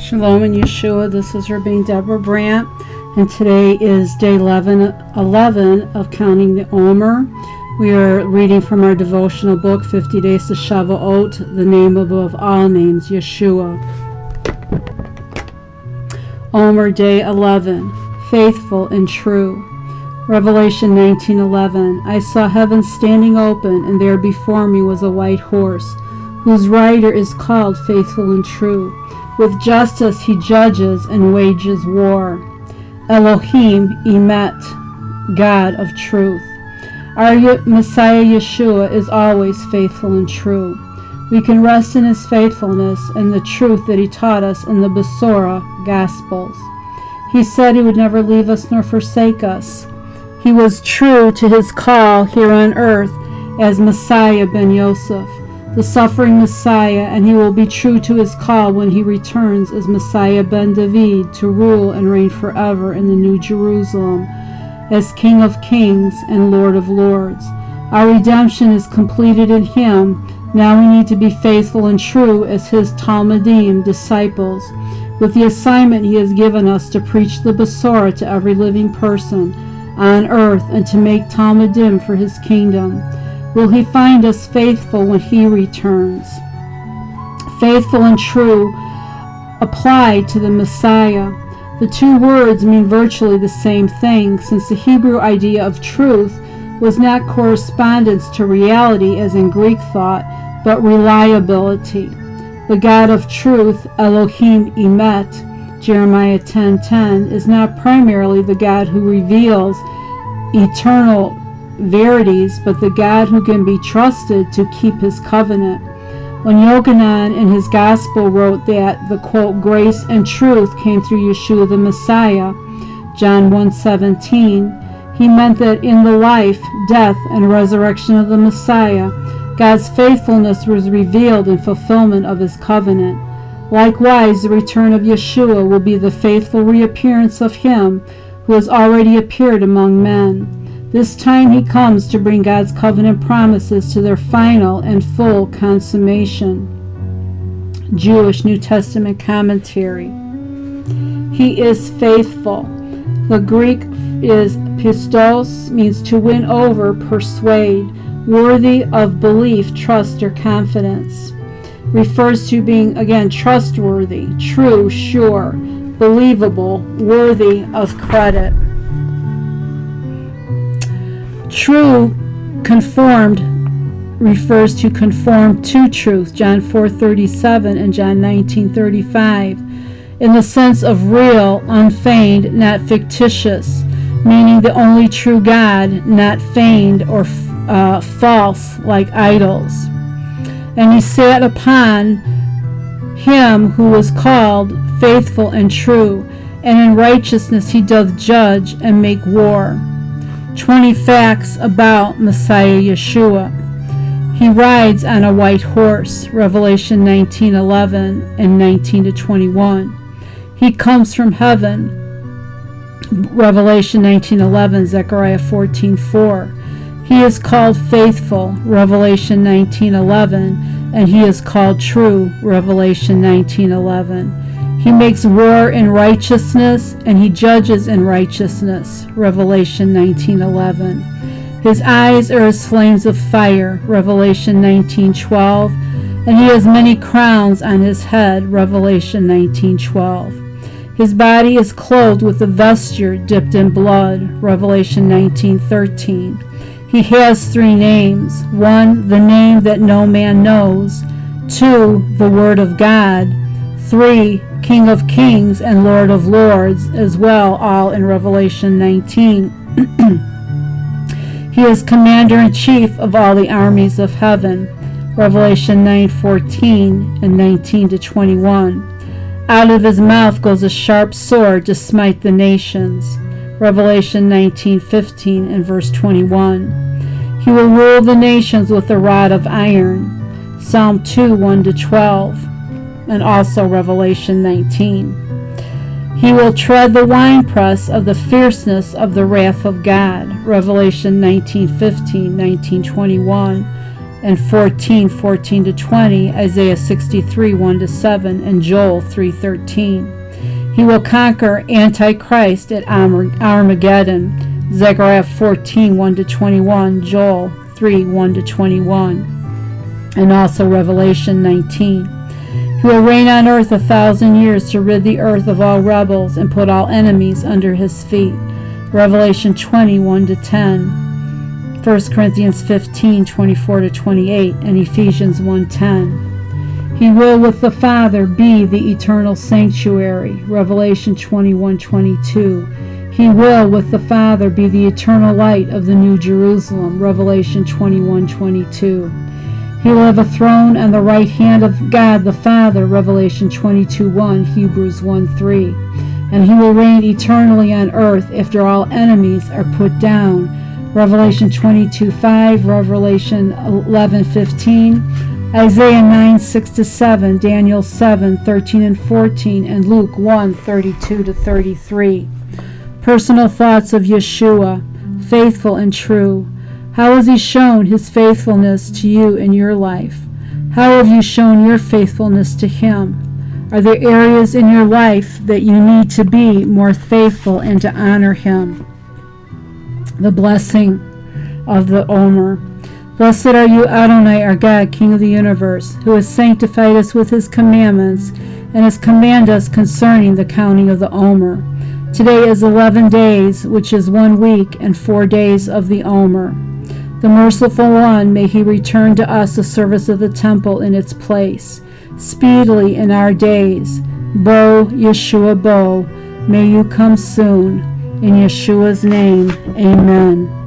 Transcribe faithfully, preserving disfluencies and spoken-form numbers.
Shalom and Yeshua, this is Rabbi Deborah Brandt, and today is day eleven, eleven of Counting the Omer. We are reading from our devotional book, fifty Days to Shavuot, the name above all names, Yeshua. Omer, day eleven, faithful and true. Revelation nineteen eleven. I saw heaven standing open, and there before me was a white horse, whose rider is called Faithful and True. With justice he judges and wages war. Elohim Emet, God of truth. Our Messiah Yeshua is always faithful and true. We can rest in his faithfulness and the truth that he taught us in the Besorah Gospels. He said he would never leave us nor forsake us. He was true to his call here on earth as Messiah ben Yosef, the suffering Messiah, and he will be true to his call when he returns as Messiah ben David to rule and reign forever in the New Jerusalem as King of Kings and Lord of Lords. Our redemption is completed in him. Now we need to be faithful and true as his Talmudim, disciples, with the assignment he has given us to preach the Besorah to every living person on earth and to make Talmudim for his kingdom. Will he find us faithful when he returns? Faithful and true applied to the Messiah. The two words mean virtually the same thing, since the Hebrew idea of truth was not correspondence to reality as in Greek thought, but reliability. The God of truth, Elohim Emet, Jeremiah ten ten, is not primarily the God who reveals eternal verities, but the God who can be trusted to keep his covenant. When Yochanan in his gospel wrote that the quote, grace and truth came through Yeshua the Messiah, John one seventeen, he meant that in the life, death, and resurrection of the Messiah, God's faithfulness was revealed in fulfillment of his covenant. Likewise, the return of Yeshua will be the faithful reappearance of him who has already appeared among men. This time he comes to bring God's covenant promises to their final and full consummation. Jewish New Testament commentary. He is faithful. The Greek is pistos, means to win over, persuade, worthy of belief, trust, or confidence. Refers to being, again, trustworthy, true, sure, believable, worthy of credit. True, conformed, refers to conform to truth, John four thirty-seven and John nineteen thirty-five, in the sense of real, unfeigned, not fictitious, meaning the only true God, not feigned or uh, false like idols. And he sat upon him who was called faithful and true, and in righteousness he doth judge and make war. twenty facts about Messiah Yeshua. He rides on a white horse, Revelation nineteen eleven and nineteen to twenty-one. He comes from heaven, Revelation nineteen eleven, Zechariah fourteen four. He is called faithful, Revelation nineteen eleven, and he is called true, Revelation nineteen eleven. He makes war in righteousness, and he judges in righteousness, Revelation nineteen eleven. His eyes are as flames of fire, Revelation nineteen twelve, and he has many crowns on his head, Revelation nineteen twelve. His body is clothed with a vesture dipped in blood, Revelation nineteen thirteen. He has three names. One, the name that no man knows. Two, the Word of God. Three, King of Kings and Lord of Lords, as well, all in Revelation nineteen. He is commander-in-chief of all the armies of heaven, Revelation nine fourteen and nineteen to twenty-one. Out of his mouth goes a sharp sword to smite the nations, Revelation nineteen fifteen and verse twenty-one. He will rule the nations with a rod of iron, Psalm two one to twelve. And also Revelation nineteen. He will tread the winepress of the fierceness of the wrath of God, Revelation nineteen fifteen, nineteen twenty-one, and fourteen, fourteen to twenty, Isaiah sixty-three, one to seven, and Joel three thirteen. He will conquer Antichrist at Armageddon, Zechariah fourteen, one to twenty-one, Joel three, one to twenty-one, and also Revelation nineteen. He will reign on earth a thousand years to rid the earth of all rebels and put all enemies under his feet, Revelation twenty, one to ten, First Corinthians fifteen, twenty-four to twenty-eight, and Ephesians one ten. He will with the Father be the eternal sanctuary, Revelation twenty-one, twenty-two. He will with the Father be the eternal light of the New Jerusalem, Revelation twenty-one, twenty-two. He will have a throne on the right hand of God the Father, Revelation twenty-two, one, Hebrews one, three. And he will reign eternally on earth after all enemies are put down, Revelation twenty-two, five, Revelation eleven, fifteen, Isaiah nine, six to seven, Daniel seven, thirteen and fourteen, and Luke one, thirty-two to thirty-three. Personal thoughts of Yeshua, faithful and true. How has he shown his faithfulness to you in your life? How have you shown your faithfulness to him? Are there areas in your life that you need to be more faithful and to honor him? The blessing of the Omer. Blessed are you, Adonai, our God, King of the universe, who has sanctified us with his commandments and has commanded us concerning the counting of the Omer. Today is eleven days, which is one week, and four days of the Omer. The merciful one, may he return to us the service of the temple in its place, speedily in our days. Bo, Yeshua, Bo, may you come soon. In Yeshua's name, amen.